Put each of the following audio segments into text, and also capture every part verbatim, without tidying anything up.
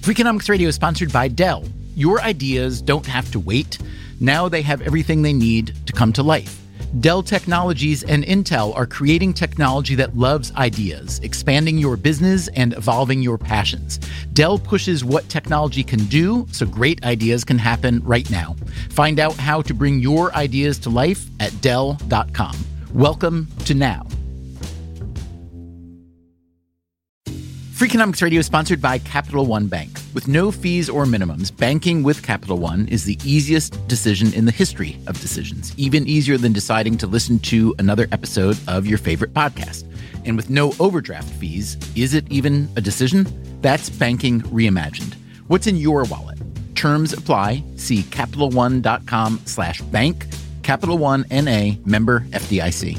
Freakonomics Radio is sponsored by Dell. Your ideas don't have to wait. Now they have everything they need to come to life. Dell Technologies and Intel are creating technology that loves ideas, expanding your business and evolving your passions. Dell pushes what technology can do so great ideas can happen right now. Find out how to bring your ideas to life at dell dot com. Welcome to Now. Freakonomics Radio is sponsored by Capital One Bank. With no fees or minimums, banking with Capital One is the easiest decision in the history of decisions, even easier than deciding to listen to another episode of your favorite podcast. And with no overdraft fees, is it even a decision? That's banking reimagined. What's in your wallet? Terms apply. See CapitalOne.com slash bank. Capital One N A, member F D I C.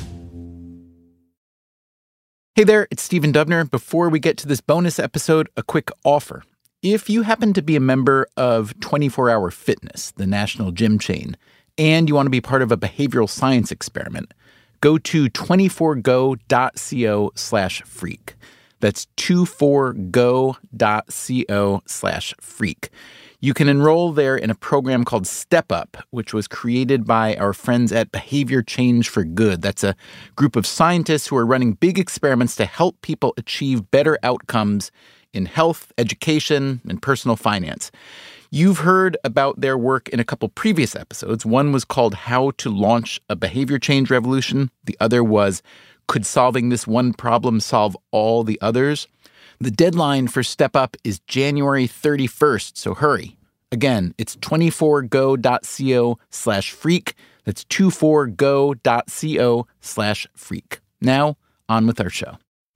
Hey there, it's Stephen Dubner. Before we get to this bonus episode, a quick offer. If you happen to be a member of twenty-four hour Fitness, the national gym chain, and you want to be part of a behavioral science experiment, go to twenty-four go dot co slash freak. That's twenty-four go dot co slash freak. You can enroll there in a program called Step Up, which was created by our friends at Behavior Change for Good. That's a group of scientists who are running big experiments to help people achieve better outcomes in health, education, and personal finance. You've heard about their work in a couple previous episodes. One was called How to Launch a Behavior Change Revolution. The other was Could Solving This One Problem Solve All the Others? The deadline for Step Up is January thirty-first, so hurry. Again, it's twenty-four go dot co slash freak. That's twenty-four go dot co slash freak. Now, on with our show.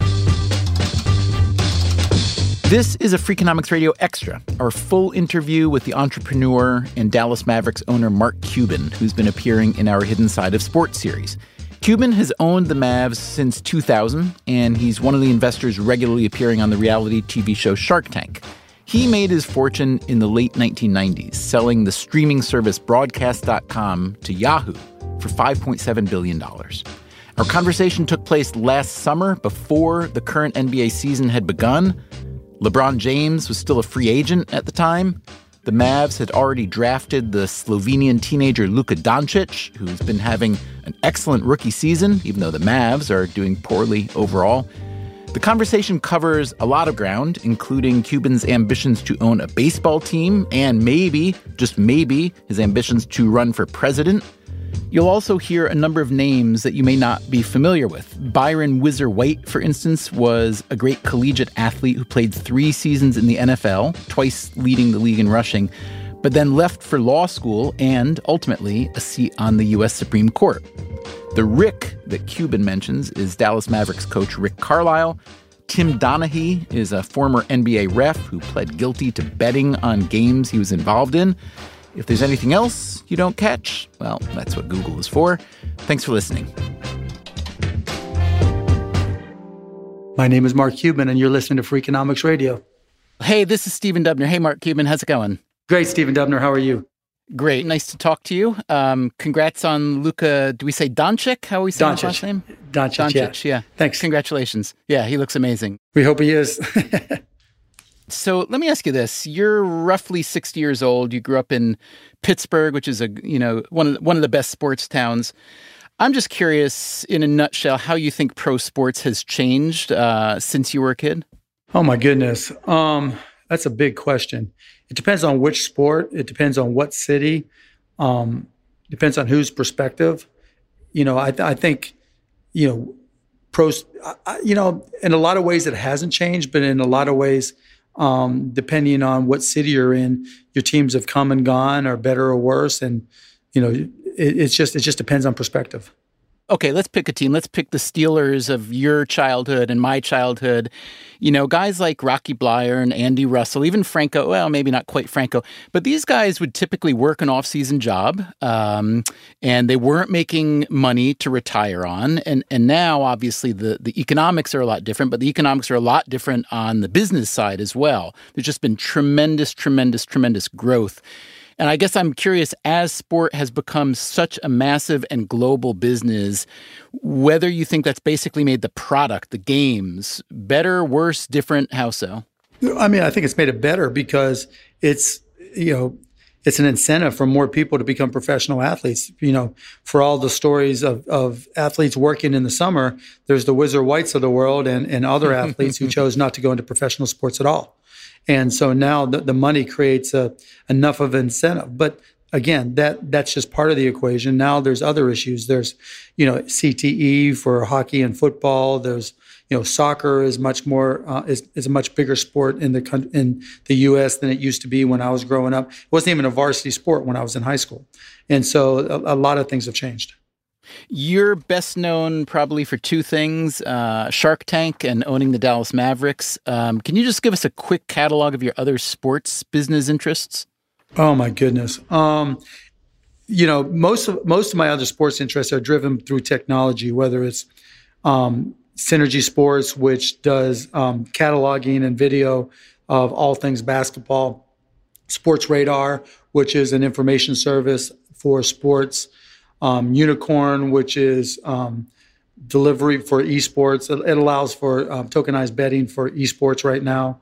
This is a Freakonomics Radio Extra, our full interview with the entrepreneur and Dallas Mavericks owner Mark Cuban, who's been appearing in our Hidden Side of Sports series. Cuban has owned the Mavs since two thousand, and he's one of the investors regularly appearing on the reality T V show Shark Tank. He made his fortune in the late nineteen nineties, selling the streaming service broadcast dot com to Yahoo for five point seven billion dollars. Our conversation took place last summer before the current N B A season had begun. LeBron James was still a free agent at the time. The Mavs had already drafted the Slovenian teenager Luka Doncic, who's been having an excellent rookie season, even though the Mavs are doing poorly overall. The conversation covers a lot of ground, including Cuban's ambitions to own a baseball team and maybe, just maybe, his ambitions to run for president. You'll also hear a number of names that you may not be familiar with. Byron Whizzer White, for instance, was a great collegiate athlete who played three seasons in the N F L, twice leading the league in rushing, but then left for law school and, ultimately, a seat on the U S Supreme Court. The Rick that Cuban mentions is Dallas Mavericks coach Rick Carlisle. Tim Donaghy is a former N B A ref who pled guilty to betting on games he was involved in. If there's anything else you don't catch, well, that's what Google is for. Thanks for listening. My name is Mark Cuban, and you're listening to Freakonomics Radio. Hey, this is Stephen Dubner. Hey, Mark Cuban. How's it going? Great, Stephen Dubner. How are you? Great. Nice to talk to you. Um, congrats on Luka. Do we say Doncic? How are we saying his last name? Doncic, Doncic, yeah. yeah. Thanks. Congratulations. Yeah, he looks amazing. We hope he is. So let me ask you this. You're roughly sixty years old. You grew up in Pittsburgh, which is a, you know, one of, one of the best sports towns. I'm just curious, in a nutshell, how you think pro sports has changed uh, since you were a kid? Oh, my goodness. Um, that's a big question. It depends on which sport. It depends on what city. Um, depends on whose perspective. You know, I, th- I think, you know, pros, I, you know, in a lot of ways it hasn't changed, but in a lot of ways, um, depending on what city you're in, your teams have come and gone, or better or worse. And, you know, it, it's just, it just depends on perspective. Okay, let's pick a team. Let's pick the Steelers of your childhood and my childhood. You know, guys like Rocky Blyer and Andy Russell, even Franco, well, maybe not quite Franco, but these guys would typically work an off-season job, um, and they weren't making money to retire on. And and now, obviously, the, the economics are a lot different, but the economics are a lot different on the business side as well. There's just been tremendous, tremendous, tremendous growth. And I guess I'm curious, as sport has become such a massive and global business, whether you think that's basically made the product, the games, better, worse, different, how so? I mean, I think it's made it better because it's, you know, it's an incentive for more people to become professional athletes. You know, for all the stories of, of athletes working in the summer, there's the Whizzer Whites of the world and, and other athletes who chose not to go into professional sports at all. And so now the, the money creates a, enough of incentive. But again, that that's just part of the equation. Now there's other issues. There's, you know, C T E for hockey and football. There's, you know, soccer is much more uh, is is a much bigger sport in the in the U S than it used to be when I was growing up. It wasn't even a varsity sport when I was in high school, and so a, a lot of things have changed. You're best known probably for two things: uh, Shark Tank and owning the Dallas Mavericks. Um, can you just give us a quick catalog of your other sports business interests? Oh my goodness. Um, you know, most of most of my other sports interests are driven through technology, whether it's um, Synergy Sports, which does um, cataloging and video of all things basketball, Sports Radar, which is an information service for sports, um, Unicorn, which is um, delivery for esports. It, it allows for um, tokenized betting for esports right now.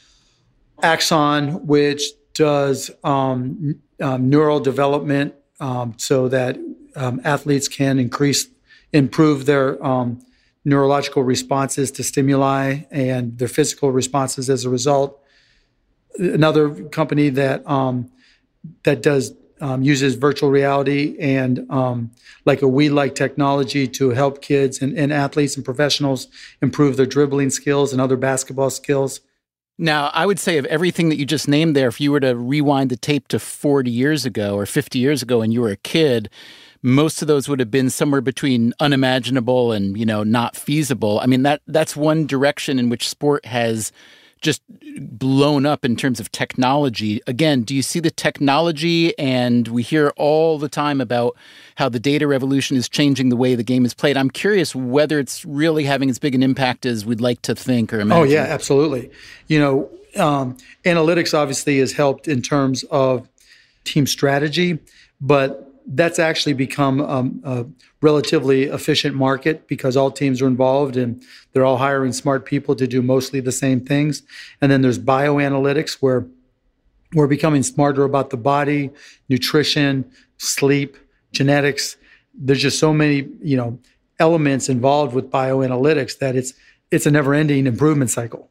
Axon, which does um, um, neural development um, so that um, athletes can increase, improve their um, neurological responses to stimuli and their physical responses as a result. Another company that um, that does um, uses virtual reality and um, like a Wii-like technology to help kids and, and athletes and professionals improve their dribbling skills and other basketball skills. Now, I would say of everything that you just named there, if you were to rewind the tape to forty years ago or fifty years ago and you were a kid, most of those would have been somewhere between unimaginable and, you know, not feasible. I mean, that that's one direction in which sport has just blown up in terms of technology. Again, do you see the technology? And we hear all the time about how the data revolution is changing the way the game is played. I'm curious whether it's really having as big an impact as we'd like to think or imagine. Oh, yeah, absolutely. You know, um, analytics obviously has helped in terms of team strategy, but that's actually become um, a relatively efficient market because all teams are involved and they're all hiring smart people to do mostly the same things. And then there's bioanalytics where we're becoming smarter about the body, nutrition, sleep, genetics. There's just so many, you know, elements involved with bioanalytics that it's it's a never-ending improvement cycle.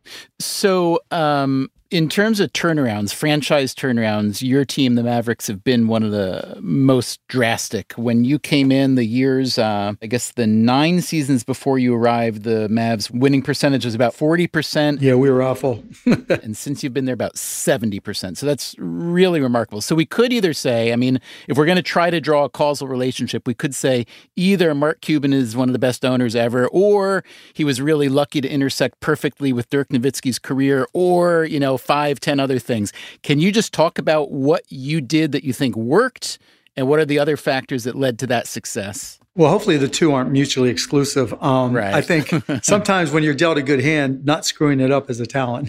So um, in terms of turnarounds, franchise turnarounds, your team, the Mavericks, have been one of the most drastic. When you came in, the years, uh, I guess the nine seasons before you arrived, the Mavs winning percentage was about forty percent. Yeah, we were awful. And since you've been there, about seventy percent. So that's really remarkable. So we could either say, I mean, if we're going to try to draw a causal relationship, we could say either Mark Cuban is one of the best owners ever, or he was really lucky to intersect perfectly with Dirk Nowitzki's career, or, you know, five, ten other things. Can you just talk about what you did that you think worked, and what are the other factors that led to that success? Well, hopefully the two aren't mutually exclusive. Um, right. I think sometimes when you're dealt a good hand, not screwing it up is a talent.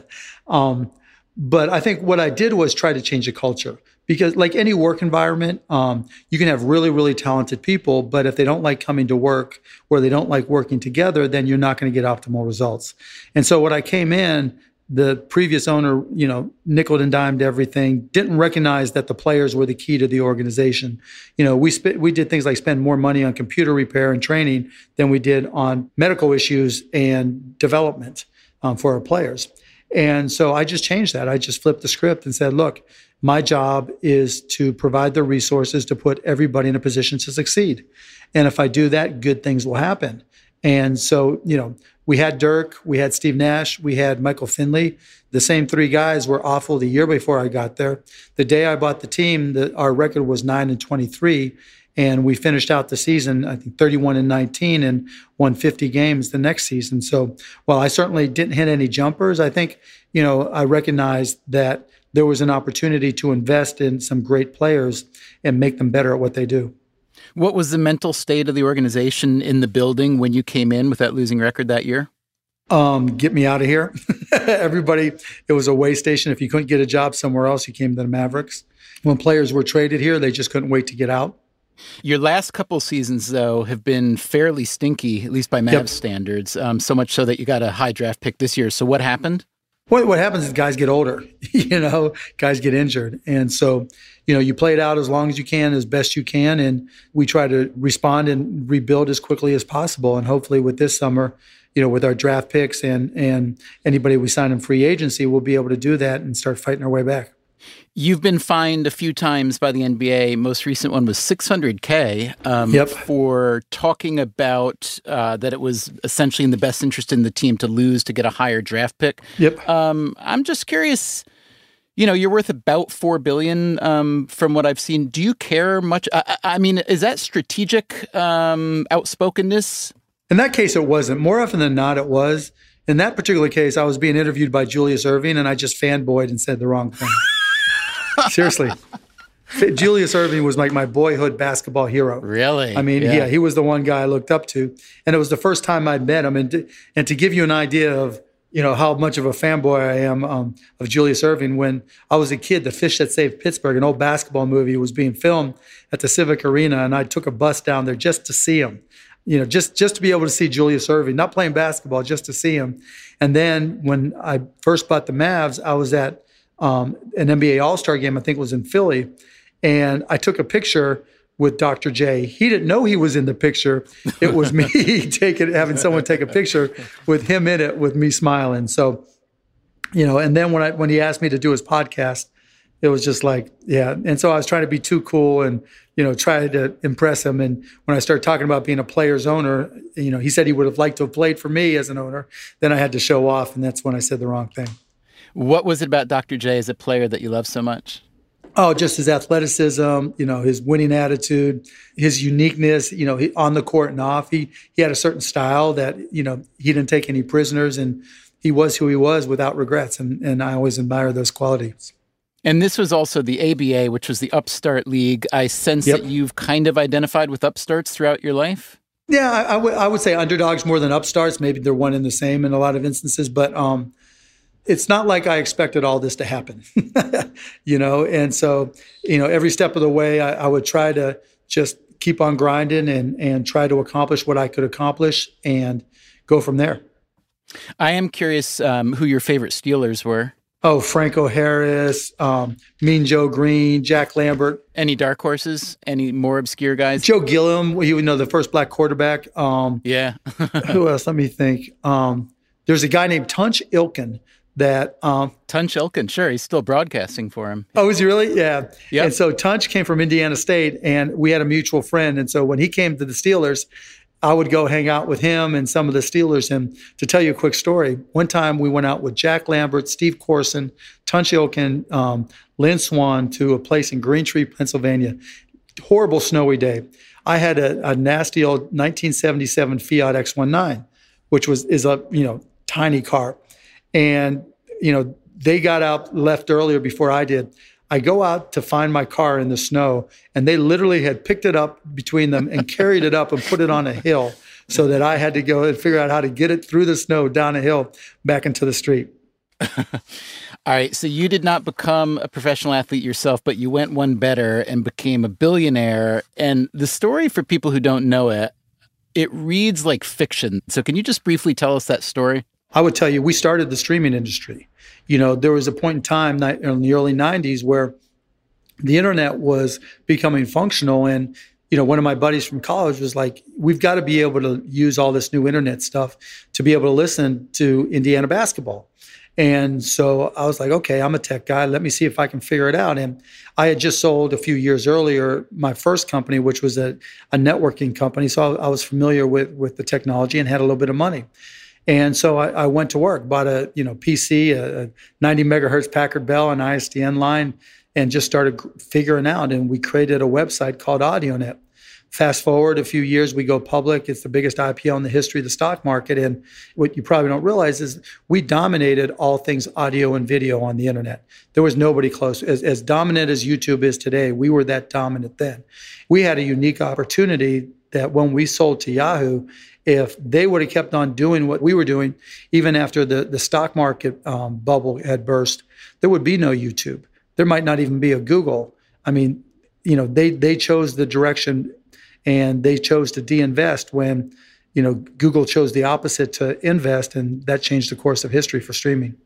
um, but I think what I did was try to change the culture. Because like any work environment, um, you can have really, really talented people, but if they don't like coming to work or they don't like working together, then you're not going to get optimal results. And so when I came in, the previous owner, you know, nickel and dimed everything, didn't recognize that the players were the key to the organization. You know, we sp- we did things like spend more money on computer repair and training than we did on medical issues and development um, for our players. And so I just changed that. I just flipped the script and said, look, my job is to provide the resources to put everybody in a position to succeed. And if I do that, good things will happen. And so, you know, we had Dirk, we had Steve Nash, we had Michael Finley. The same three guys were awful the year before I got there. The day I bought the team, the, our record was nine and twenty-three, and we finished out the season, I think, thirty-one and nineteen, and won fifty games the next season. So while I certainly didn't hit any jumpers, I think, you know, I recognized that there was an opportunity to invest in some great players and make them better at what they do. What was the mental state of the organization in the building when you came in with that losing record that year? Um, get me out of here. Everybody, it was a way station. If you couldn't get a job somewhere else, you came to the Mavericks. When players were traded here, they just couldn't wait to get out. Your last couple seasons, though, have been fairly stinky, at least by Mavs yep. standards, um, so much so that you got a high draft pick this year. So what happened? what, what happens is guys get older, you know, guys get injured. And so, you know, you play it out as long as you can, as best you can. And we try to respond and rebuild as quickly as possible. And hopefully with this summer, you know, with our draft picks and and anybody we sign in free agency, we'll be able to do that and start fighting our way back. You've been fined a few times by the N B A. Most recent one was six hundred K um, yep. for talking about uh, that it was essentially in the best interest in the team to lose to get a higher draft pick. Yep. Um, I'm just curious, you know, you're worth about four billion dollars um, from what I've seen. Do you care much? I, I mean, is that strategic um, outspokenness? In that case, it wasn't. More often than not, it was. In that particular case, I was being interviewed by Julius Erving, and I just fanboyed and said the wrong thing. Seriously. Julius Erving was like my boyhood basketball hero. Really? I mean, yeah. yeah, he was the one guy I looked up to. And it was the first time I'd met him. And to, and to give you an idea of, you know, how much of a fanboy I am um, of Julius Erving, when I was a kid, The Fish That Saved Pittsburgh, an old basketball movie, was being filmed at the Civic Arena, and I took a bus down there just to see him. You know, just, just to be able to see Julius Erving, not playing basketball, just to see him. And then when I first bought the Mavs, I was at um, an N B A All-Star game, I think it was in Philly, and I took a picture with Doctor J. He didn't know he was in the picture. It was me taking, having someone take a picture with him in it, with me smiling. So, you know, and then when I when he asked me to do his podcast, it was just like, yeah. And so I was trying to be too cool and, you know, try to impress him. And when I started talking about being a player's owner, you know, he said he would have liked to have played for me as an owner. Then I had to show off, and that's when I said the wrong thing. What was it about Doctor J as a player that you love so much? Oh, just his athleticism, you know, his winning attitude, his uniqueness, you know, he, on the court and off. He he had a certain style that, you know, he didn't take any prisoners, and he was who he was without regrets. And, and I always admire those qualities. And this was also the A B A, which was the Upstart League. I sense yep. that you've kind of identified with upstarts throughout your life. Yeah, I, I, w- I would say underdogs more than upstarts. Maybe they're one and the same in a lot of instances. But um, it's not like I expected all this to happen, you know. And so, you know, every step of the way, I, I would try to just keep on grinding and, and try to accomplish what I could accomplish and go from there. I am curious um, who your favorite Steelers were. Oh, Franco Harris, um, Mean Joe Green, Jack Lambert. Any dark horses? Any more obscure guys? Joe Gilliam, you know, the first black quarterback. Um, yeah. Who else? Let me think. Um, there's a guy named Tunch Ilkin that... Um, Tunch Ilkin, sure. He's still broadcasting for him. Oh, is he really? Yeah. Yep. And so Tunch came from Indiana State, and we had a mutual friend. And so when he came to the Steelers, I would go hang out with him and some of the Steelers. And to tell you a quick story, one time we went out with Jack Lambert, Steve Corson, Tunch Ilkin, um, Lynn Swan to a place in Green Tree, Pennsylvania. Horrible snowy day. I had a, a nasty old nineteen seventy-seven Fiat X nineteen, which was is a you know tiny car, and you know they got out left earlier before I did. I go out to find my car in the snow, and they literally had picked it up between them and carried it up and put it on a hill so that I had to go and figure out how to get it through the snow, down a hill, back into the street. All right. So you did not become a professional athlete yourself, but you went one better and became a billionaire. And the story, for people who don't know it, it reads like fiction. So can you just briefly tell us that story? I would tell you, we started the streaming industry. You know, there was a point in time in the early nineties where the internet was becoming functional. And, you know, one of my buddies from college was like, we've got to be able to use all this new internet stuff to be able to listen to Indiana basketball. And so I was like, okay, I'm a tech guy. Let me see if I can figure it out. And I had just sold a few years earlier my first company, which was a, a networking company. So I, I was familiar with, with the technology and had a little bit of money. And so I, I went to work, bought a you know P C, a, a ninety megahertz Packard Bell, an I S D N line, and just started figuring out. And we created a website called AudioNet. Fast forward a few years, we go public. It's the biggest I P O in the history of the stock market. And what you probably don't realize is we dominated all things audio and video on the internet. There was nobody close. As, as dominant as YouTube is today, we were that dominant then. We had a unique opportunity that when we sold to Yahoo, if they would have kept on doing what we were doing, even after the, the stock market um, bubble had burst, there would be no YouTube. There might not even be a Google. I mean, you know, they they chose the direction, and they chose to de-invest when, you know, Google chose the opposite, to invest, and that changed the course of history for streaming.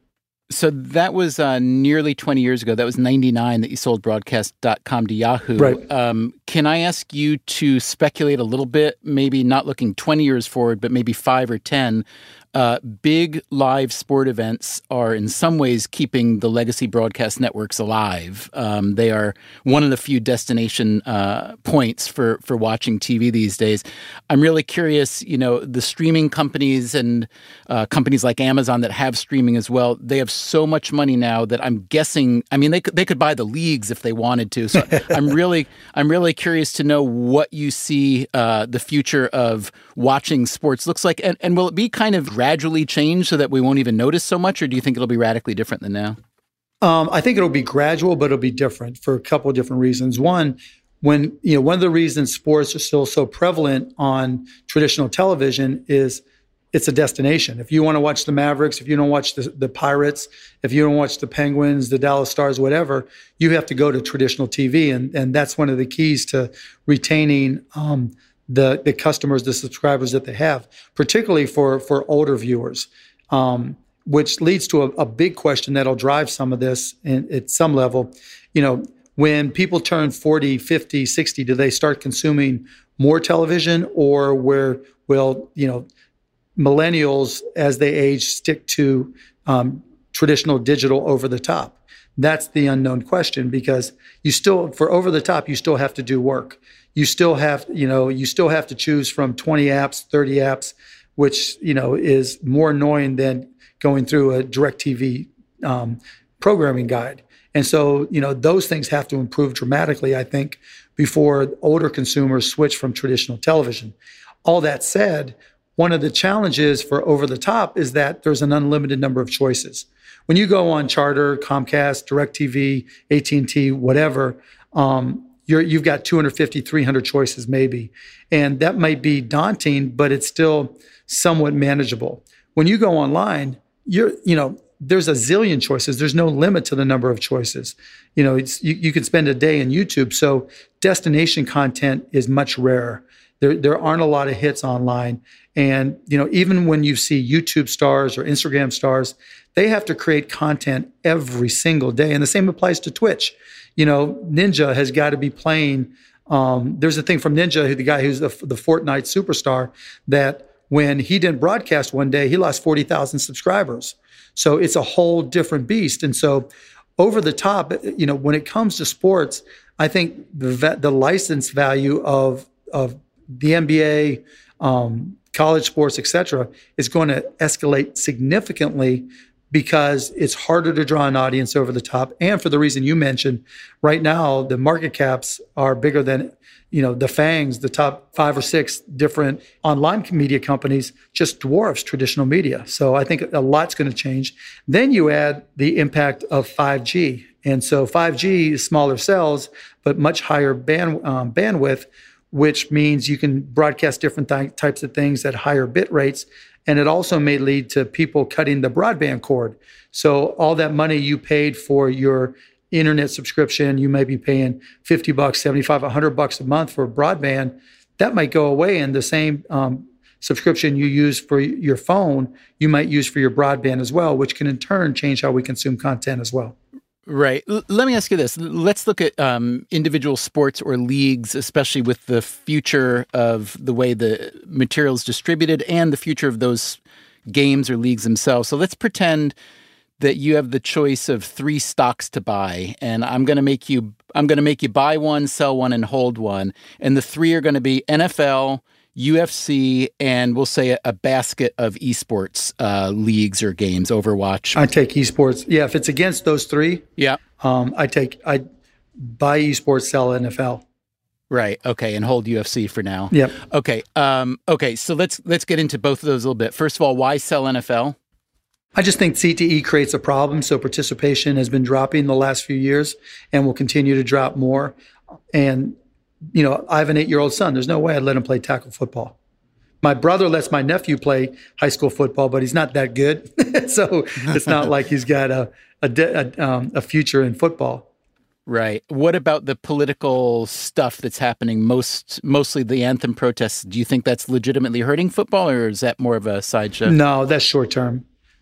So that was uh, nearly twenty years ago. That was ninety-nine that you sold broadcast dot com to Yahoo. Right. Um, can I ask you to speculate a little bit, maybe not looking twenty years forward, but maybe five or ten? Uh, big live sport events are in some ways keeping the legacy broadcast networks alive. Um, they are one of the few destination uh, points for, for watching T V these days. I'm really curious, you know, the streaming companies and uh, companies like Amazon that have streaming as well, they have so much money now that I'm guessing, I mean, they could, they could buy the leagues if they wanted to. So I'm really, I'm really curious to know what you see uh, the future of watching sports looks like. And, and will it be kind of gradually change so that we won't even notice so much, or do you think it'll be radically different than now? Um, I think it'll be gradual, but it'll be different for a couple of different reasons. One, when you know, one of the reasons sports are still so prevalent on traditional television is it's a destination. If you want to watch the Mavericks, if you don't watch the, the Pirates, if you don't watch the Penguins, the Dallas Stars, whatever, you have to go to traditional T V, and and that's one of the keys to retaining Um, the the customers, the subscribers that they have, particularly for for older viewers, um, which leads to a, a big question that'll drive some of this in, at some level. You know, when people turn forty, fifty, sixty, do they start consuming more television, or where will, you know, millennials as they age stick to um, traditional digital over the top? That's the unknown question, because you still, for over the top, you still have to do work. You still have, you know, you still have to choose from twenty apps, thirty apps, which, you know, is more annoying than going through a DirecTV um, programming guide. And so, you know, those things have to improve dramatically, I think, before older consumers switch from traditional television. All that said, one of the challenges for over the top is that there's an unlimited number of choices. When you go on Charter, Comcast, DirecTV, A T and T, whatever, um, You're, you've got two hundred fifty, three hundred choices maybe. And that might be daunting, but it's still somewhat manageable. When you go online, you're, you know, there's a zillion choices. There's no limit to the number of choices. You know, it's, you, you could spend a day in YouTube. So destination content is much rarer. There, there aren't a lot of hits online. And, you know, even when you see YouTube stars or Instagram stars, they have to create content every single day. And the same applies to Twitch. You know, Ninja has got to be playing. Um, there's a thing from Ninja, who the guy who's the, the Fortnite superstar, that when he didn't broadcast one day, he lost forty thousand subscribers. So it's a whole different beast. And so over the top, you know, when it comes to sports, I think the the license value of of the N B A, um, college sports, et cetera, is going to escalate significantly, because it's harder to draw an audience over the top. And for the reason you mentioned, right now, the market caps are bigger than, you know, the FANGs, the top five or six different online media companies, just dwarfs traditional media. So I think a lot's going to change. Then you add the impact of five G. And so five G is smaller cells, but much higher band, um, bandwidth, which means you can broadcast different th- types of things at higher bit rates. And it also may lead to people cutting the broadband cord. So all that money you paid for your internet subscription, you may be paying fifty bucks, seventy-five, one hundred bucks a month for broadband. That might go away, and the same um, subscription you use for your phone, you might use for your broadband as well, which can in turn change how we consume content as well. Right. L- let me ask you this. Let's look at um, individual sports or leagues, especially with the future of the way the material is distributed and the future of those games or leagues themselves. So let's pretend that you have the choice of three stocks to buy, and I'm going to make you I'm going to make you buy one, sell one, and hold one. And the three are going to be N F L, U F C, and we'll say a, a basket of esports uh, leagues or games, Overwatch. I take esports. Yeah, if it's against those three, yeah, um, I take I buy esports, sell N F L. Right. Okay, and hold U F C for now. Yep. Okay. Um, okay. So let's let's get into both of those a little bit. First of all, why sell N F L? I just think C T E creates a problem. So participation has been dropping the last few years and will continue to drop more. And, you know, I have an eight-year-old son. There's no way I'd let him play tackle football. My brother lets my nephew play high school football, but he's not that good. So it's not like he's got a a, de- a, um, a future in football. Right. What about the political stuff that's happening, most mostly the anthem protests? Do you think that's legitimately hurting football, or is that more of a sideshow? No, that's short term.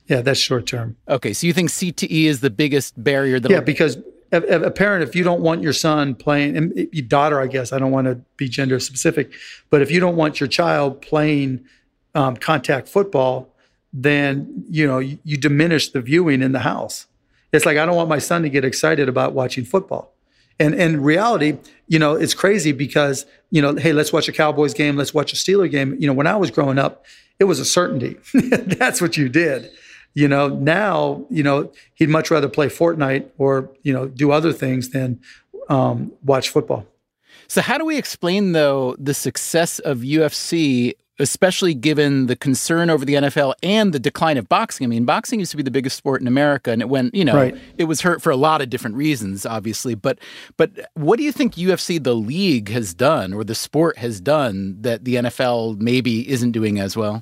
Yeah, that's short term. Okay, so you think C T E is the biggest barrier? That yeah, because a, a parent, if you don't want your son playing, and your daughter, I guess, I don't want to be gender specific, but if you don't want your child playing um, contact football, then you know you, you diminish the viewing in the house. It's like, I don't want my son to get excited about watching football. And in reality, you know, it's crazy because, you know, hey, let's watch a Cowboys game, let's watch a Steeler game. You know, when I was growing up, it was a certainty. That's what you did. You know, now, you know, he'd much rather play Fortnite or, you know, do other things than um, watch football. So how do we explain, though, the success of U F C, especially given the concern over the N F L and the decline of boxing? I mean, boxing used to be the biggest sport in America, and it went, you know, right. It was hurt for a lot of different reasons, obviously. But but what do you think U F C, the league, has done, or the sport has done, that the N F L maybe isn't doing as well?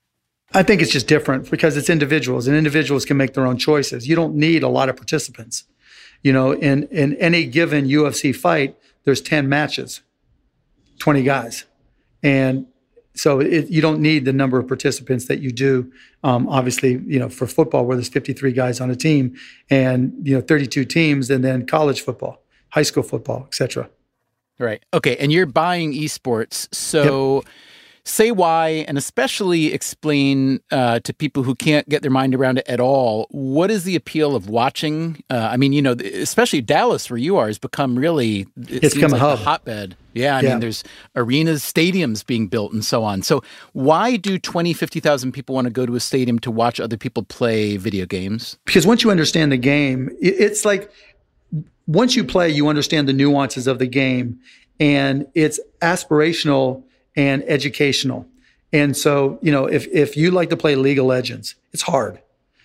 I think it's just different because it's individuals, and individuals can make their own choices. You don't need a lot of participants. You know, in, in any given U F C fight, there's ten matches, twenty guys. And so it, you don't need the number of participants that you do. Um, obviously, you know, for football, where there's fifty-three guys on a team, and you know, thirty-two teams, and then college football, high school football, et cetera. Right. Okay. And you're buying esports, so. Yep. Say why, and especially explain uh, to people who can't get their mind around it at all, what is the appeal of watching? Uh, I mean, you know, especially Dallas, where you are, has become really, it it's seems become like a hub. a hotbed. Yeah, I yeah. mean, there's arenas, stadiums being built and so on. So why do twenty, fifty thousand people want to go to a stadium to watch other people play video games? Because once you understand the game, it's like, once you play, you understand the nuances of the game, and it's aspirational and educational. And so, you know, if if you like to play League of Legends, it's hard.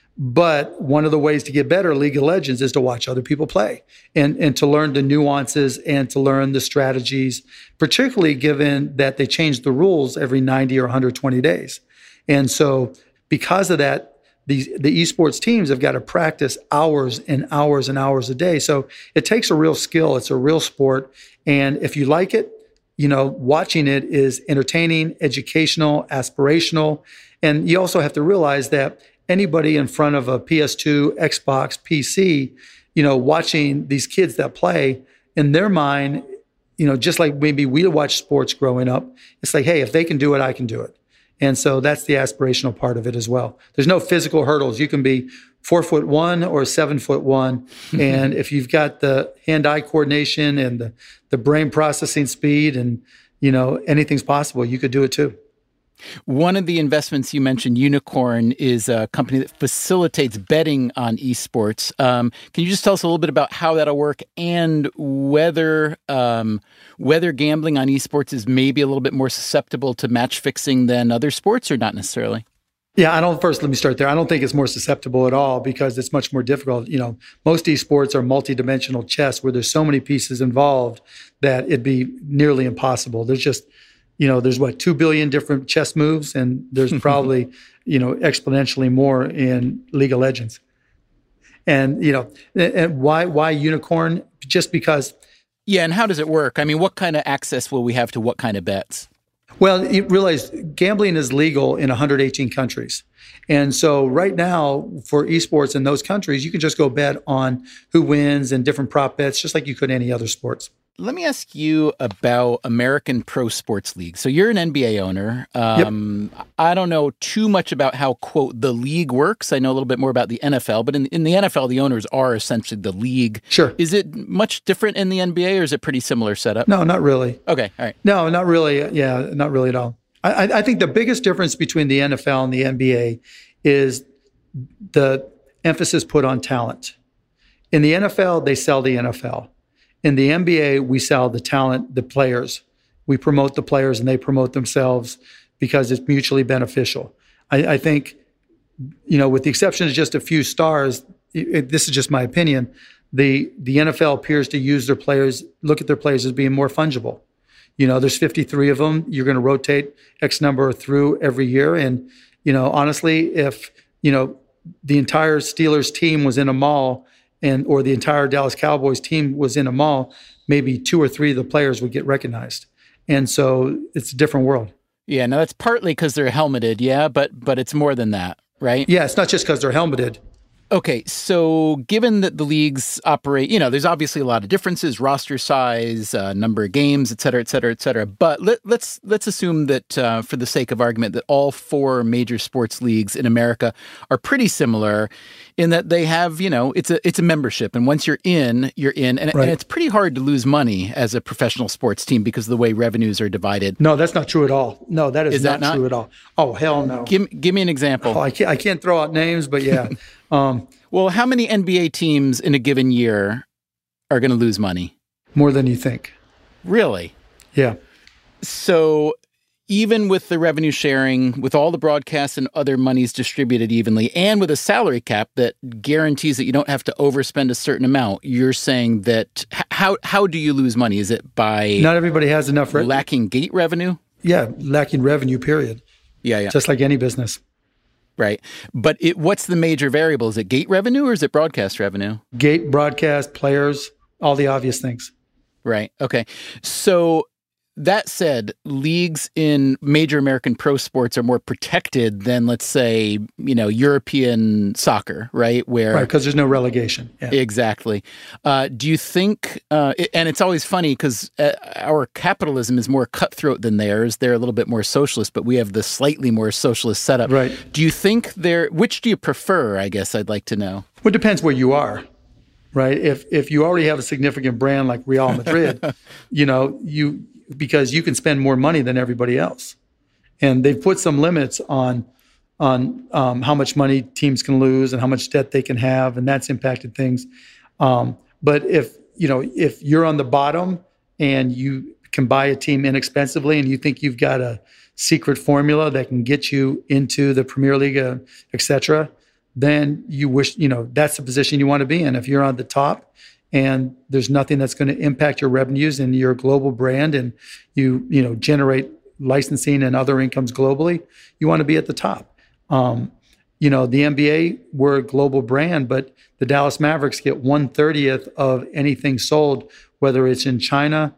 But one of the ways to get better at League of Legends is to watch other people play and, and to learn the nuances and to learn the strategies, particularly given that they change the rules every ninety or one hundred twenty days. And so because of that, these the esports teams have got to practice hours and hours and hours a day. So it takes a real skill. It's a real sport. And if you like it, you know, watching it is entertaining, educational, aspirational. And you also have to realize that anybody in front of a P S two, Xbox, P C, you know, watching these kids that play, in their mind, you know, just like maybe we watched sports growing up, it's like, hey, if they can do it, I can do it. And so that's the aspirational part of it as well. There's no physical hurdles. You can be four foot one or seven foot one. And if you've got the hand-eye coordination and the, the brain processing speed and, you know, anything's possible, you could do it too. One of the investments you mentioned, Unikrn, is a company that facilitates betting on esports. Um, can you just tell us a little bit about how that'll work and whether um, whether gambling on esports is maybe a little bit more susceptible to match fixing than other sports, or not necessarily? Yeah, I don't, first, let me start there. I don't think it's more susceptible at all because it's much more difficult. You know, most esports are multidimensional chess where there's so many pieces involved that it'd be nearly impossible. There's just, you know, there's what, two billion different chess moves, and there's probably, you know, exponentially more in League of Legends. And, you know, and why, why Unikrn? Just because. Yeah, and how does it work? I mean, what kind of access will we have to what kind of bets? Well, you realize gambling is legal in one hundred eighteen countries. And so right now for esports in those countries, you can just go bet on who wins and different prop bets, just like you could any other sports. Let me ask you about American Pro Sports League. So you're an N B A owner. Um, yep. I don't know too much about how, quote, the league works. I know a little bit more about the N F L, but in, in the N F L, the owners are essentially the league. Sure. Is it much different in the N B A, or is it pretty similar setup? No, not really. Okay, all right. No, not really. Yeah, not really at all. I, I think the biggest difference between the N F L and the N B A is the emphasis put on talent. In the N F L, they sell the N F L. In the N B A, we sell the talent, the players. We promote the players and they promote themselves because it's mutually beneficial. I, I think, you know, with the exception of just a few stars, it, this is just my opinion, the, the N F L appears to use their players, look at their players as being more fungible. You know, there's fifty-three of them. You're going to rotate X number through every year. And, you know, honestly, if, you know, the entire Steelers team was in a mall and or the entire Dallas Cowboys team was in a mall, maybe two or three of the players would get recognized. And so it's a different world. Yeah, no, that's partly because they're helmeted, yeah, but but it's more than that. right? Yeah, it's not just because they're helmeted. Okay, so given that the leagues operate, you know, there's obviously a lot of differences, roster size, uh, number of games, et cetera, et cetera, et cetera. But let, let's let's assume that, uh, for the sake of argument, that all four major sports leagues in America are pretty similar in that they have, you know, it's a it's a membership, and once you're in, you're in, and, Right. and it's pretty hard to lose money as a professional sports team because of the way revenues are divided. No, that's not true at all. No, that is, Is not, that not? true at all. Oh, hell no. Give give me an example. Oh, I can't, I can't throw out names, but yeah. um, Well, how many N B A teams in a given year are going to lose money? more than you think. Really? Yeah. So even with the revenue sharing, with all the broadcasts and other monies distributed evenly, and with a salary cap that guarantees that you don't have to overspend a certain amount, you're saying that h- how how do you lose money? Is it by Not everybody has enough revenue. lacking gate revenue? Yeah, lacking revenue, period. Yeah, yeah, Just like any business. right. But it, what's the major variable? Is it gate revenue or is it broadcast revenue? Gate, broadcast, players, all the obvious things. Right. Okay. So that said, leagues in major American pro sports are more protected than, let's say, you know, European soccer, right? Where Right, because there's no relegation. Yeah. exactly. Uh, do you think? Uh, it- and it's always funny because uh, our capitalism is more cutthroat than theirs. They're a little bit more socialist, but we have the slightly more socialist setup. Right. Do you think they're? Which do you prefer? I guess I'd like to know. Well, it depends where you are, right? If if you already have a significant brand like Real Madrid, you know, you because you can spend more money than everybody else, and they've put some limits on on um, how much money teams can lose and how much debt they can have, and that's impacted things. Um, but if you know if you're on the bottom and you can buy a team inexpensively, and you think you've got a secret formula that can get you into the Premier League, uh, et cetera, then you wish, you know, that's the position you want to be in. If you're on the top and there's nothing that's going to impact your revenues and you're a global brand and you, you know, generate licensing and other incomes globally, you want to be at the top. Um, you know, the N B A, we're a global brand, but the Dallas Mavericks get one thirtieth of anything sold, whether it's in China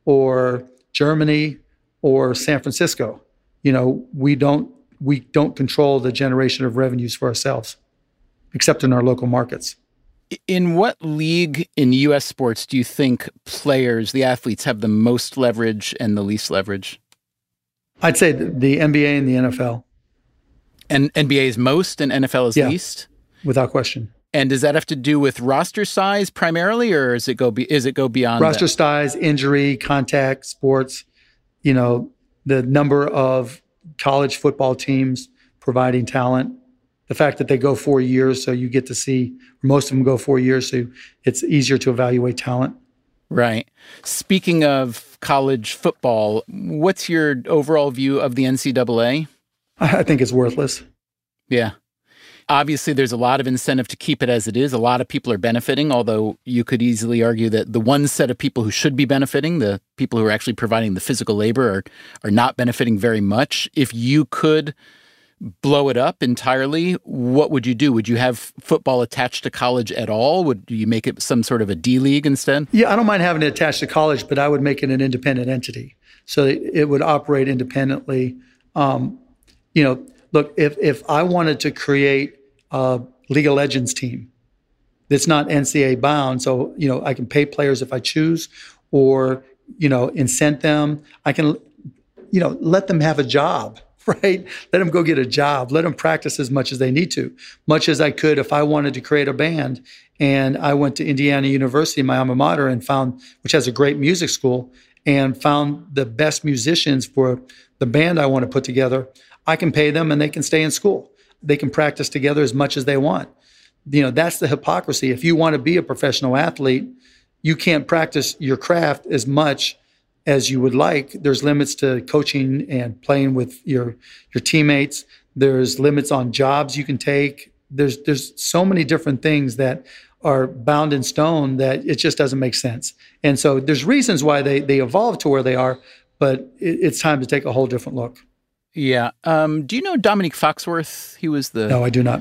or Germany or San Francisco. You know, we don't we don't control the generation of revenues for ourselves, except in our local markets. In what league in U S sports do you think players, the athletes, have the most leverage and the least leverage? I'd say the, the N B A and the N F L, And N B A is most and N F L is Yeah. least? without question. And does that have to do with roster size primarily, or is it go be, is it go beyond Roster that? size, injury, contact, sports, you know, the number of college football teams providing talent, the fact that they go four years, so you get to see, most of them go four years, so it's easier to evaluate talent. Right. Speaking of college football, what's your overall view of the N C double A? I I think it's worthless. Yeah. Obviously, there's a lot of incentive to keep it as it is. A lot of people are benefiting, although you could easily argue that the one set of people who should be benefiting, the people who are actually providing the physical labor, are, are not benefiting very much. If you could blow it up entirely, what would you do? Would you have football attached to college at all? Would you make it some sort of a D league instead? Yeah, I don't mind having it attached to college, but I would make it an independent entity. So it it would operate independently. Um, you know, look, if if I wanted to create a League of Legends team that's not N C double A bound, so, you know, I can pay players if I choose, or, you know, incent them. I can, you know, let them have a job, right? Let them go get a job. Let them practice as much as they need to, much as I could if I wanted to create a band and I went to Indiana University, my alma mater, and found, which has a great music school, and found the best musicians for the band I want to put together. I can pay them and they can stay in school. They can practice together as much as they want. You know, that's the hypocrisy. If you want to be a professional athlete, you can't practice your craft as much as you would like. There's limits to coaching and playing with your your teammates. There's limits on jobs you can take. There's there's so many different things that are bound in stone that it just doesn't make sense. And so there's reasons why they they evolved to where they are, but it, it's time to take a whole different look. Yeah. Um, do you know Dominique Foxworth? He was the No, I do not.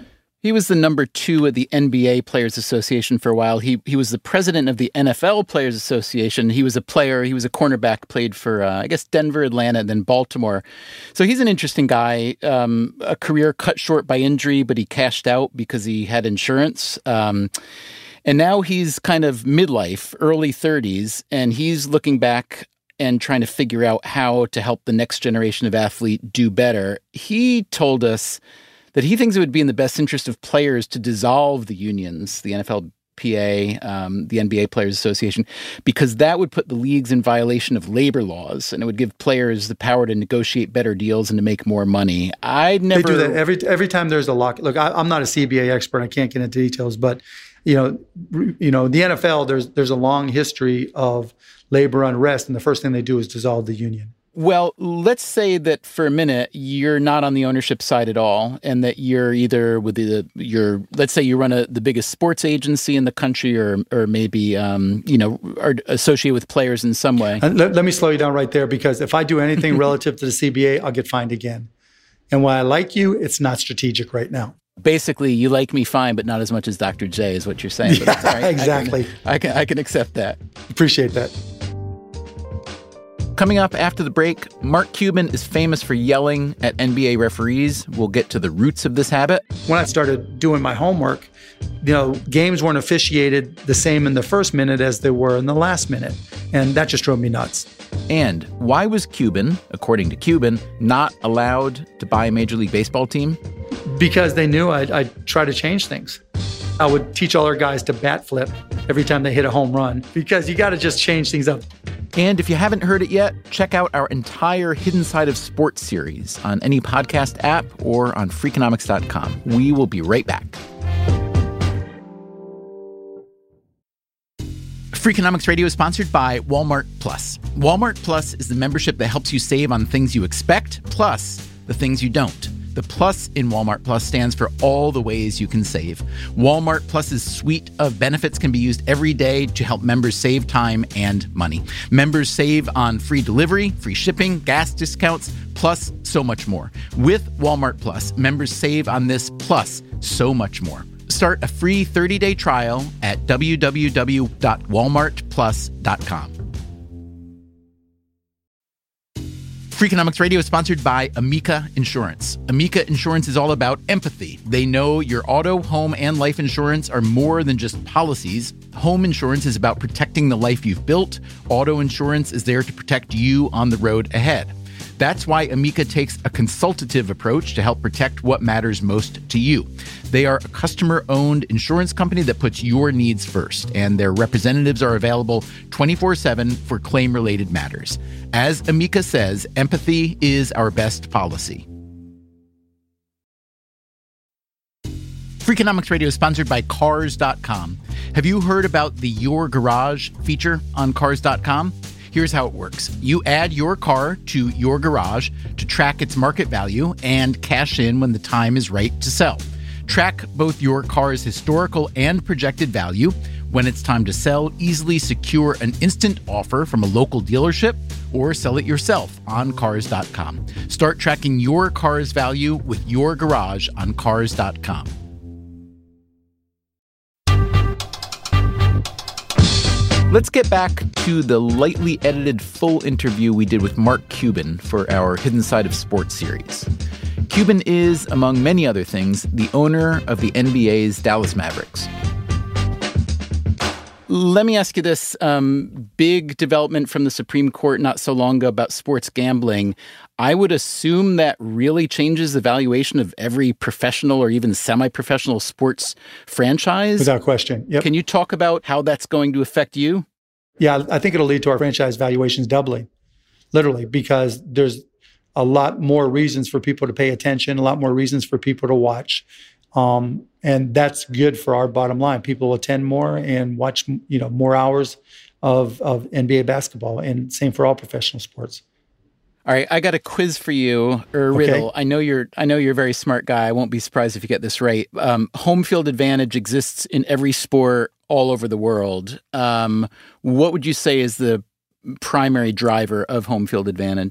He was the number two at the N B A Players Association for a while. He he was the president of the N F L Players Association. He was a player. He was a cornerback, played for, uh, I guess, Denver, Atlanta, and then Baltimore. So he's an interesting guy. Um, a career cut short by injury, but he cashed out because he had insurance. Um, and now he's kind of midlife, early thirties, and he's looking back and trying to figure out how to help the next generation of athlete do better. He told us that he thinks it would be in the best interest of players to dissolve the unions, the N F L P A, um, the N B A Players Association, because that would put the leagues in violation of labor laws, and it would give players the power to negotiate better deals and to make more money. I'd never... They do that every every time there's a lock. Look, I, I'm not a C B A expert. I can't get into details, but you know, you know, the N F L, there's there's a long history of labor unrest, and the first thing they do is dissolve the union. Well, let's say that for a minute you're not on the ownership side at all, and that you're either with the you're let's say you run a, the biggest sports agency in the country, or or maybe um, you know are associated with players in some way. And let, let me slow you down right there, because if I do anything relative to the C B A, I'll get fined again. And while I like you, it's not strategic right now. Basically, you like me fine, but not as much as Doctor J is what you're saying. But yeah, that's all right. exactly. I can, I can I can accept that. Appreciate that. Coming up after the break, Mark Cuban is famous for yelling at N B A referees. We'll get to the roots of this habit. When I started doing my homework, you know, games weren't officiated the same in the first minute as they were in the last minute. And that just drove me nuts. And why was Cuban, according to Cuban, not allowed to buy a Major League Baseball team? Because they knew I'd, I'd try to change things. I would teach all our guys to bat flip every time they hit a home run, because you got to just change things up. And if you haven't heard it yet, check out our entire Hidden Side of Sports series on any podcast app or on Freakonomics dot com. We will be right back. Freakonomics Radio is sponsored by Walmart Plus. Walmart Plus is the membership that helps you save on things you expect, plus the things you don't. The plus in Walmart Plus stands for all the ways you can save. Walmart Plus's suite of benefits can be used every day to help members save time and money. Members save on free delivery, free shipping, gas discounts, plus so much more. With Walmart Plus, members save on this plus so much more. Start a free thirty-day trial at w w w dot walmart plus dot com. Freakonomics Radio is sponsored by Amica Insurance. Amica Insurance is all about empathy. They know your auto, home, and life insurance are more than just policies. Home insurance is about protecting the life you've built. Auto insurance is there to protect you on the road ahead. That's why Amica takes a consultative approach to help protect what matters most to you. They are a customer-owned insurance company that puts your needs first, and their representatives are available twenty-four seven for claim-related matters. As Amica says, empathy is our best policy. Freakonomics Radio is sponsored by Cars dot com. Have you heard about the Your Garage feature on Cars dot com? Here's how it works. You add your car to your garage to track its market value and cash in when the time is right to sell. Track both your car's historical and projected value. When it's time to sell, easily secure an instant offer from a local dealership or sell it yourself on Cars dot com. Start tracking your car's value with your garage on Cars dot com. Let's get back to the lightly edited full interview we did with Mark Cuban for our Hidden Side of Sports series. Cuban is, among many other things, the owner of the N B A's Dallas Mavericks. Let me ask you this. Um, big development from the Supreme Court not so long ago about sports gambling. I would assume that really changes the valuation of every professional or even semi-professional sports franchise. Without question. Yep. Can you talk about how that's going to affect you? Yeah, I think it'll lead to our franchise valuations doubling, literally, because there's a lot more reasons for people to pay attention, a lot more reasons for people to watch. Um, and that's good for our bottom line. People will attend more and watch, you know, more hours of, of N B A basketball, and same for all professional sports. All right, I got a quiz for you, or a riddle. Okay. I know you're I know you're a very smart guy. I won't be surprised if you get this right. Um, home field advantage exists in every sport all over the world. Um, what would you say is the primary driver of home field advantage?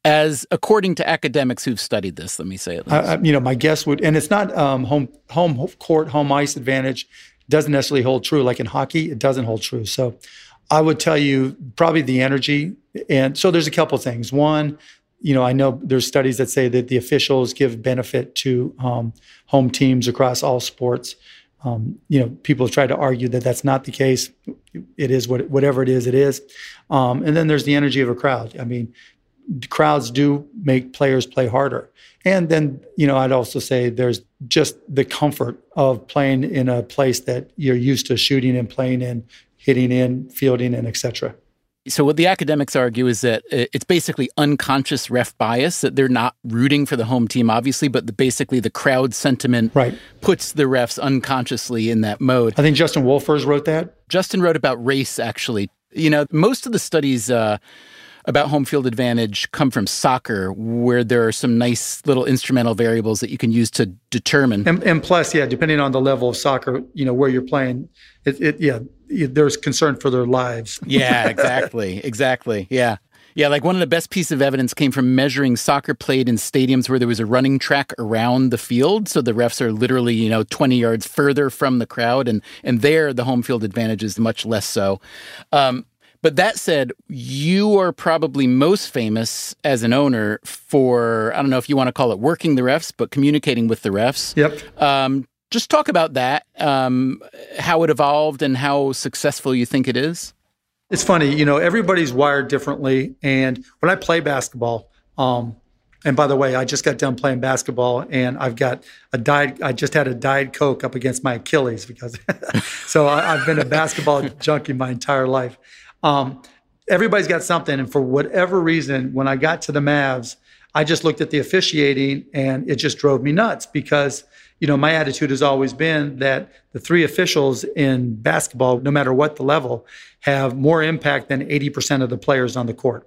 As according to academics who've studied this, let me say it. I, you know, my guess would, and it's not um, home home court, home ice advantage doesn't necessarily hold true. Like in hockey, it doesn't hold true. So I would tell you probably the energy. And so there's a couple of things. One, you know, I know there's studies that say that the officials give benefit to um, home teams across all sports. Um, you know, people have tried to argue that that's not the case. It is what, whatever it is, it is. Um, and then there's the energy of a crowd. I mean, crowds do make players play harder. And then, you know, I'd also say there's just the comfort of playing in a place that you're used to shooting and playing in, hitting in, fielding in, et cetera. So what the academics argue is that it's basically unconscious ref bias, that they're not rooting for the home team, obviously, but the, basically the crowd sentiment right. puts the refs unconsciously in that mode. I think Justin Wolfers wrote that. Justin wrote about race, actually. You know, most of the studies uh, about home field advantage come from soccer, where there are some nice little instrumental variables that you can use to determine. And, and plus, yeah, depending on the level of soccer, you know, where you're playing, it, it yeah, there's concern for their lives. Yeah, exactly. Exactly. Yeah. Yeah. Like one of the best pieces of evidence came from measuring soccer played in stadiums where there was a running track around the field. So the refs are literally, you know, twenty yards further from the crowd. And, and there, the home field advantage is much less so. Um, But that said, you are probably most famous as an owner for, I don't know if you want to call it working the refs, but communicating with the refs. Yep. Um, just talk about that, um, how it evolved and how successful you think it is. It's funny, you know, everybody's wired differently. And when I play basketball, um, and by the way, I just got done playing basketball and I've got a diet, I just had a Diet Coke up against my Achilles because, so I, I've been a basketball junkie my entire life. Um, everybody's got something. And for whatever reason, when I got to the Mavs, I just looked at the officiating and it just drove me nuts because, you know, my attitude has always been that the three officials in basketball, no matter what the level, have more impact than eighty percent of the players on the court.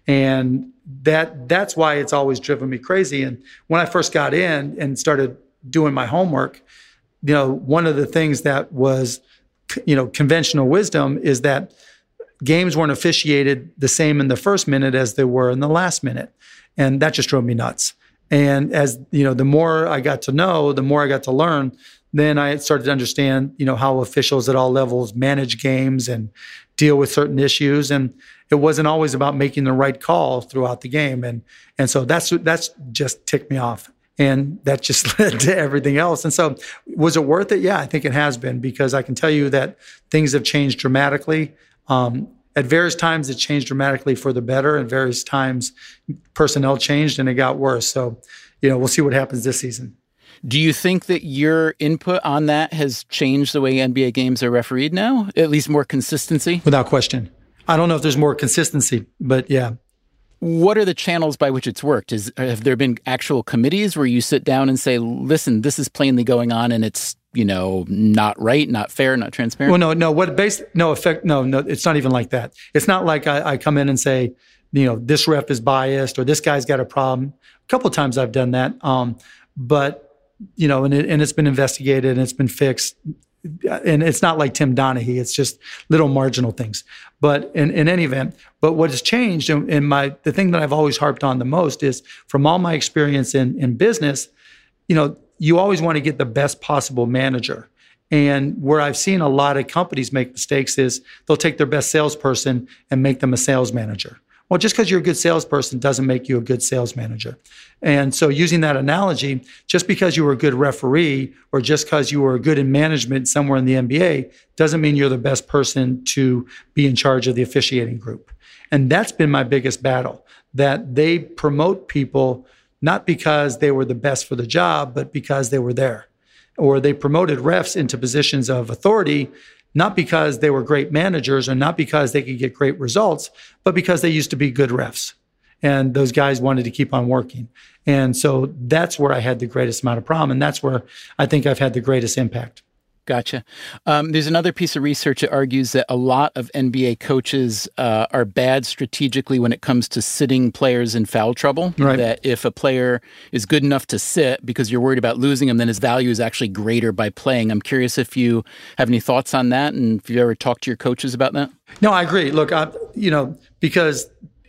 And that that's why it's always driven me crazy. And when I first got in and started doing my homework, you know, one of the things that was, you know, conventional wisdom is that games weren't officiated the same in the first minute as they were in the last minute. And that just drove me nuts. And as, you know, the more I got to know, the more I got to learn, then I started to understand, you know, how officials at all levels manage games and deal with certain issues. And it wasn't always about making the right call throughout the game. And and so that's that's just ticked me off. And that just led to everything else. And so was it worth it? Yeah, I think it has been, because I can tell you that things have changed dramatically. Um, at various times, it changed dramatically for the better. At various times, personnel changed and it got worse. So, you know, we'll see what happens this season. Do you think that your input on that has changed the way N B A games are refereed now? At least more consistency? Without question. I don't know if there's more consistency, but yeah. What are the channels by which it's worked? Is have there been actual committees where you sit down and say, listen, this is plainly going on and it's, you know, not right, not fair, not transparent? Well, no, no, what base, no effect, no, no, it's not even like that. It's not like I, I come in and say, you know, this ref is biased or this guy's got a problem. A couple of times I've done that. Um, but, you know, and, it, and it's been investigated and it's been fixed. And it's not like Tim Donaghy. It's just little marginal things. But in, in any event, but what has changed, and, and my the thing that I've always harped on the most is from all my experience in, in business, you know, you always want to get the best possible manager. And where I've seen a lot of companies make mistakes is they'll take their best salesperson and make them a sales manager. Well, just because you're a good salesperson doesn't make you a good sales manager. And so using that analogy, just because you were a good referee or just because you were good in management somewhere in the N B A doesn't mean you're the best person to be in charge of the officiating group. And that's been my biggest battle, that they promote people not because they were the best for the job, but because they were there. Or they promoted refs into positions of authority not because they were great managers or not because they could get great results, but because they used to be good refs. And those guys wanted to keep on working. And so that's where I had the greatest amount of problem. And that's where I think I've had the greatest impact. Gotcha. Um, there's another piece of research that argues that a lot of N B A coaches uh, are bad strategically when it comes to sitting players in foul trouble. Right. That if a player is good enough to sit because you're worried about losing him, then his value is actually greater by playing. I'm curious if you have any thoughts on that and if you ever talked to your coaches about that. No, I agree. Look, I, you know, because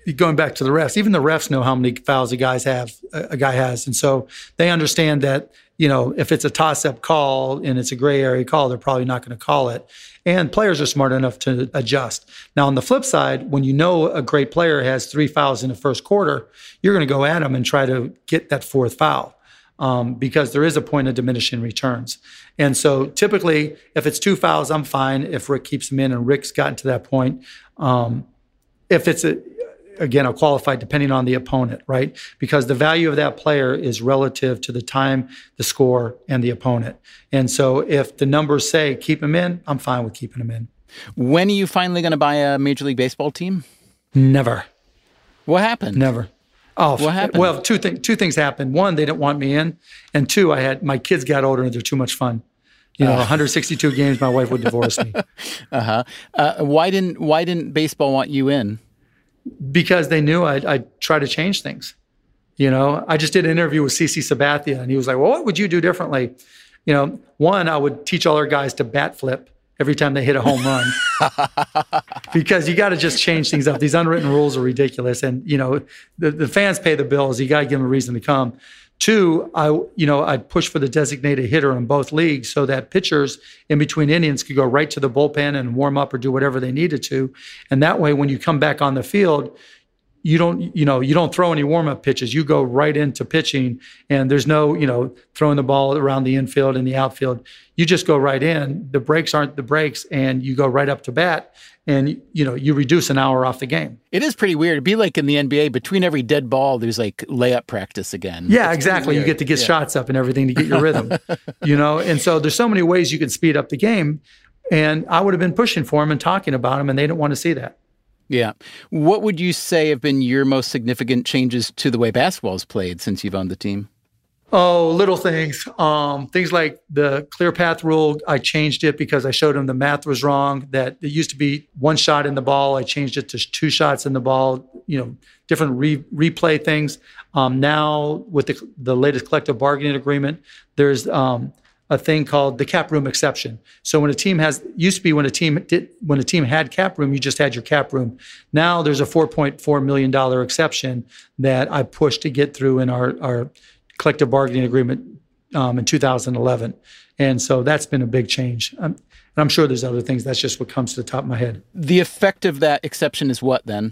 going back to the refs, even the refs know how many fouls a guys have, a guy has. And so they understand that, you know, if it's a toss-up call and it's a gray area call, they're probably not going to call it. And players are smart enough to adjust. Now, on the flip side, when you know a great player has three fouls in the first quarter, you're going to go at them and try to get that fourth foul um, because there is a point of diminishing returns. And so typically, if it's two fouls, I'm fine if Rick keeps them in, and Rick's gotten to that point. Um, if it's a Again, I'll qualify depending on the opponent, right? Because the value of that player is relative to the time, the score, and the opponent. And so if the numbers say keep him in, I'm fine with keeping him in. When are you finally going to buy a Major League Baseball team? Never. What happened? Never. Oh, what happened? Well, two, th- two things happened. One, they didn't want me in. And two, I had my kids got older and they're too much fun. You know, uh. one hundred sixty-two games, my wife would divorce me. uh-huh. Uh, why didn't Why didn't baseball want you in? Because they knew I'd, I'd try to change things. You know, I just did an interview with CeCe Sabathia, and he was like, well, what would you do differently? You know, one, I would teach all our guys to bat flip every time they hit a home run. Because you got to just change things up. These unwritten rules are ridiculous. And, you know, the, the fans pay the bills. You got to give them a reason to come. Two, I, you know, I'd push for the designated hitter in both leagues so that pitchers in between innings could go right to the bullpen and warm up or do whatever they needed to. And that way, when you come back on the field, you don't, you know, you don't throw any warm-up pitches. You go right into pitching, and there's no, you know, throwing the ball around the infield and the outfield. You just go right in. The breaks aren't the breaks, and you go right up to bat. And, you know, you reduce an hour off the game. It is pretty weird. It'd be like in the N B A, between every dead ball, there's like layup practice again. Yeah, it's exactly. You get to get yeah. shots up and everything to get your rhythm, you know? And so there's so many ways you can speed up the game. And I would have been pushing for them and talking about them, and they didn't want to see that. Yeah. What would you say have been your most significant changes to the way basketball is played since you've owned the team? Oh, little things. Um, things like the clear path rule, I changed it because I showed them the math was wrong, that it used to be one shot in the ball. I changed it to two shots in the ball, you know, different re- replay things. Um, now, with the, the latest collective bargaining agreement, there's um, a thing called the cap room exception. So when a team has, used to be when a team did, when a team had cap room, you just had your cap room. Now there's a four point four million dollars exception that I pushed to get through in our, our collective bargaining agreement um, in two thousand eleven. And so that's been a big change. Um, and I'm sure there's other things. That's just what comes to the top of my head. The effect of that exception is what then?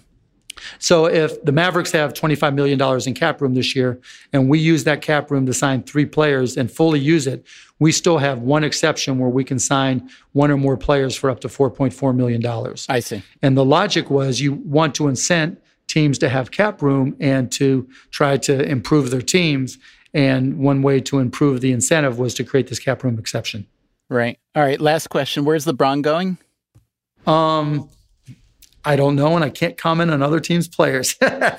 So if the Mavericks have twenty-five million dollars in cap room this year, and we use that cap room to sign three players and fully use it, we still have one exception where we can sign one or more players for up to four point four million dollars. I see. And the logic was you want to incent teams to have cap room and to try to improve their teams. And one way to improve the incentive was to create this cap room exception. Right. All right. Last question. Where's LeBron going? Um, I don't know, and I can't comment on other teams' players.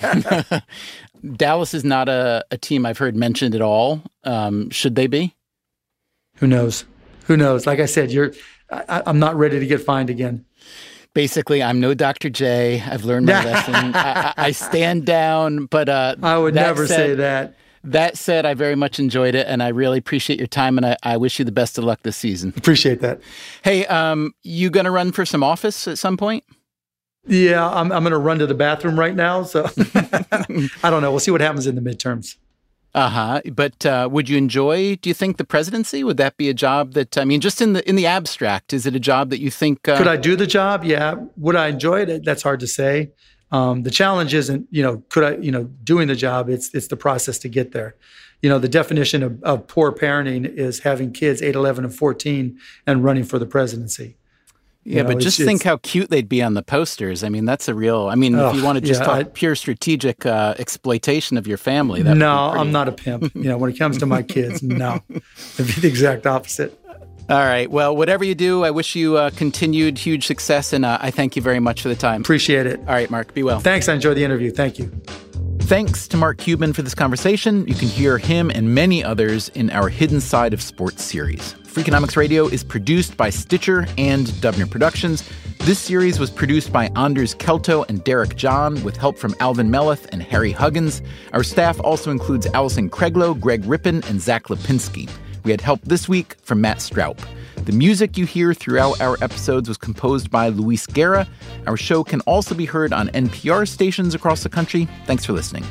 Dallas is not a, a team I've heard mentioned at all. Um, should they be? Who knows? Who knows? Like I said, you're. I, I'm not ready to get fined again. Basically, I'm no Doctor J. I've learned my lesson. I, I stand down, but uh, I would never said, say that. That said, I very much enjoyed it, and I really appreciate your time, and I, I wish you the best of luck this season. Appreciate that. Hey, um, you going to run for some office at some point? Yeah, I'm, I'm going to run to the bathroom right now, so I don't know. We'll see what happens in the midterms. Uh-huh. But uh, would you enjoy, do you think, the presidency? Would that be a job that, I mean, just in the in the abstract, is it a job that you think... Uh... Could I do the job? Yeah. Would I enjoy it? That's hard to say. Um, the challenge isn't, you know, could I, you know, doing the job, it's it's the process to get there. You know, the definition of, of poor parenting is having kids eight, eleven, and fourteen and running for the presidency. Yeah, you know, but just think how cute they'd be on the posters. I mean, that's a real, I mean, oh, if you want to just yeah, talk I, pure strategic uh, exploitation of your family. That no, pretty... I'm not a pimp. You know, when it comes to my kids, no. It'd be the exact opposite. All right. Well, whatever you do, I wish you uh, continued huge success, and uh, I thank you very much for the time. Appreciate it. All right, Mark. Be well. Thanks. I enjoyed the interview. Thank you. Thanks to Mark Cuban for this conversation. You can hear him and many others in our Hidden Side of Sports series. Freakonomics Radio is produced by Stitcher and Dubner Productions. This series was produced by Anders Kelto and Derek John, with help from Alvin Melleth and Harry Huggins. Our staff also includes Allison Craiglow, Greg Rippin, and Zach Lipinski. We had help this week from Matt Stroup. The music you hear throughout our episodes was composed by Luis Guerra. Our show can also be heard on N P R stations across the country. Thanks for listening.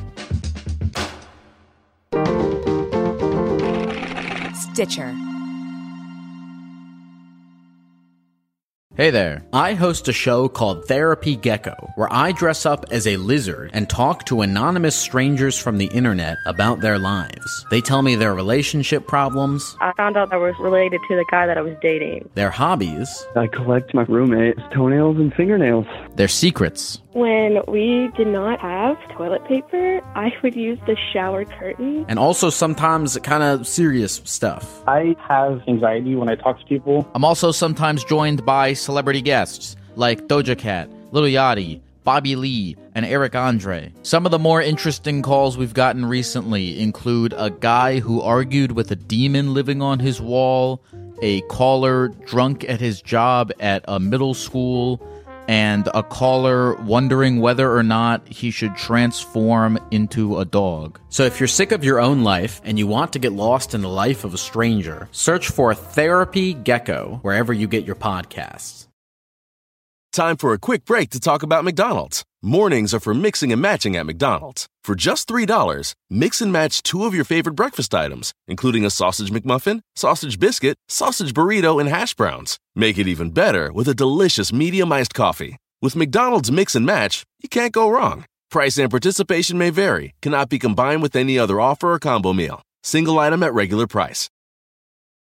Stitcher. Hey there. I host a show called Therapy Gecko, where I dress up as a lizard and talk to anonymous strangers from the internet about their lives. They tell me their relationship problems. I found out I was related to the guy that I was dating. Their hobbies. I collect my roommate's toenails and fingernails. Their secrets. When we did not have toilet paper, I would use the shower curtain. And also sometimes kind of serious stuff. I have anxiety when I talk to people. I'm also sometimes joined by celebrity guests like Doja Cat, Lil Yachty, Bobby Lee, and Eric Andre. Some of the more interesting calls we've gotten recently include a guy who argued with a demon living on his wall, a caller drunk at his job at a middle school, and a caller wondering whether or not he should transform into a dog. So if you're sick of your own life and you want to get lost in the life of a stranger, search for Therapy Gecko wherever you get your podcasts. Time for a quick break to talk about McDonald's. Mornings are for mixing and matching at McDonald's. For just three dollars, mix and match two of your favorite breakfast items, including a sausage McMuffin, sausage biscuit, sausage burrito, and hash browns. Make it even better with a delicious medium iced coffee. With McDonald's Mix and Match, you can't go wrong. Price and participation may vary, cannot be combined with any other offer or combo meal. Single item at regular price.